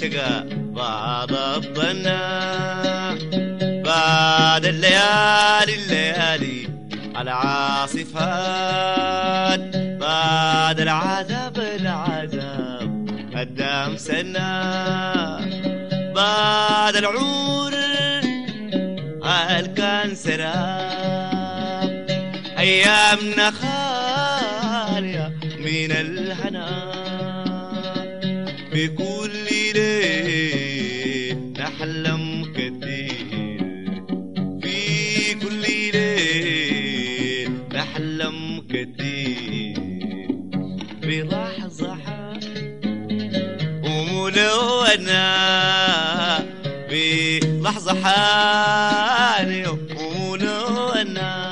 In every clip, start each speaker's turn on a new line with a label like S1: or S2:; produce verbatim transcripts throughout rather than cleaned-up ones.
S1: التقى بعض الظنا بعد الليالي الليالي العاصفات بعد العذاب العذاب قدام سنة بعد العور كان سراب أيامنا خالية من الهنا في كل ليل نحلم كتير في كل ليل نحلم كتير بلحظة وملونة بلحظة حالي وملونة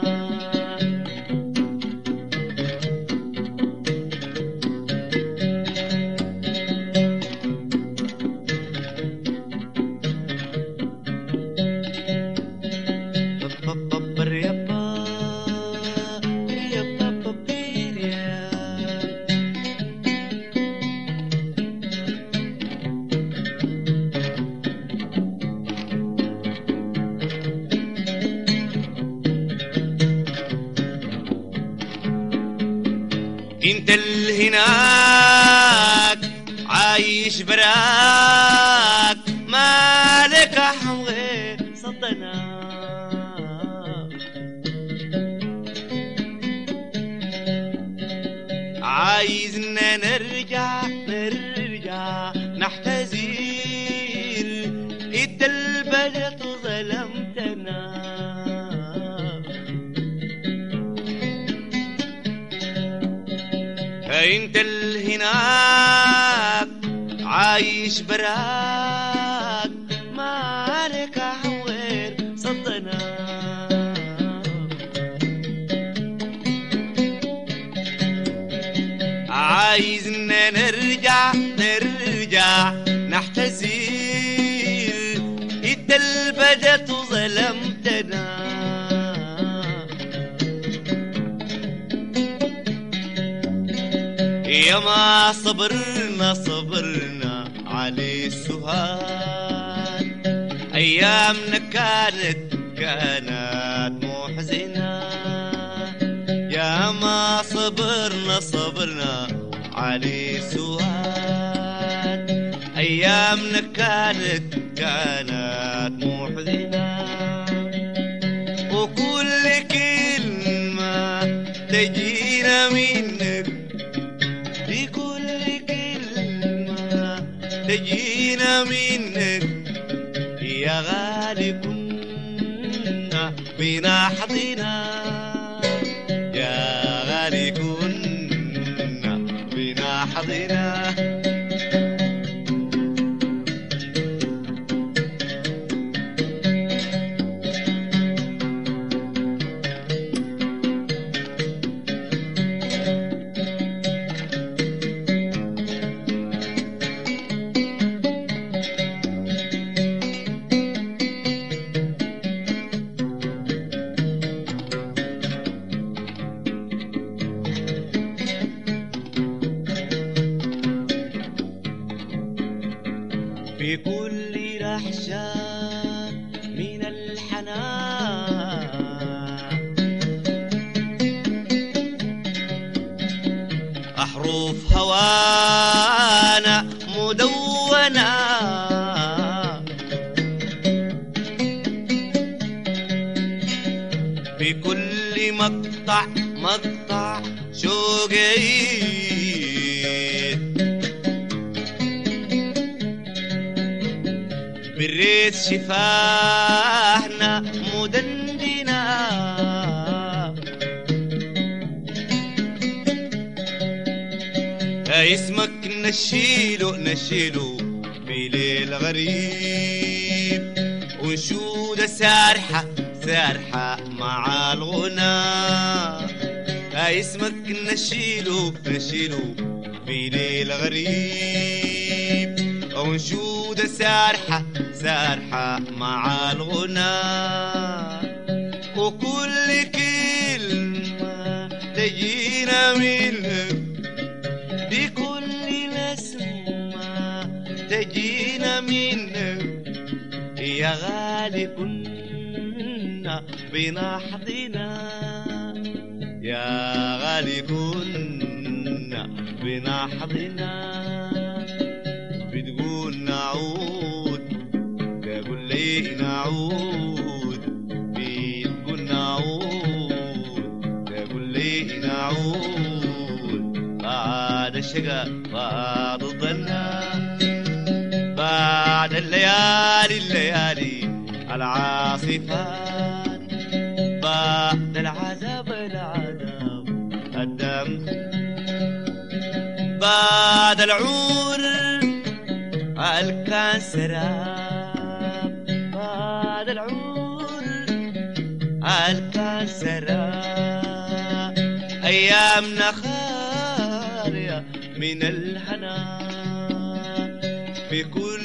S1: انت اللي هناك عايش براك مالك احم غير صدنا عايزنا نرجع نرجع نحتزير انت البلد ظلمتنا انت اللي هناك عايش براك مالك حوير صدنا عايزنا نرجع نرجع نحتزير انت البدت وظلمتنا يا ما صبرنا صبرنا على السهاد أيامنا كانت كانت محزنة يا ما صبرنا صبرنا على السهاد أيامنا كانت كانت محزنة وكل كلمة تجينا منك بكل كلمة تجينا منك يا غالي كنا بنحضنا يا غالي كنا بنحضنا في كل رحشة من الحنان أحرف هوانا مدونة في كل مقطع مقطع شوقي بالريت شفاهنا مدندنا اسمك نشيله نشيله في ليل غريب ونشود سارحة سارحة مع الغنى اسمك نشيله نشيله في ليل غريب ونشود سارحة سارحة مع الغنى وكل كلمة تجينا منك بكل نسمة تجينا يا غالي كنا بنحضنا يا غالي كنا بنحضنا بتقول نعود تقول لي نعود بتقول نعود تقول لي نعود بعد الشقا بعد الظنا بعد الليالي الليالي العاصفات بعد العذاب العذاب الدم بعد العور الكسراب بعد العور الكسراب أيامنا خالية من الهنا في كل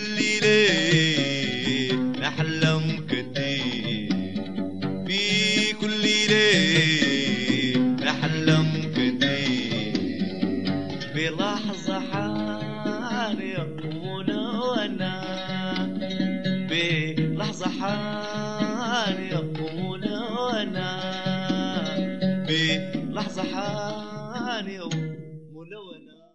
S1: ليل نحلم كتير في كل ليل نحلم كتير في لحظة حانية وملونة في لحظة حانية وملونة في لحظة حانية وملونة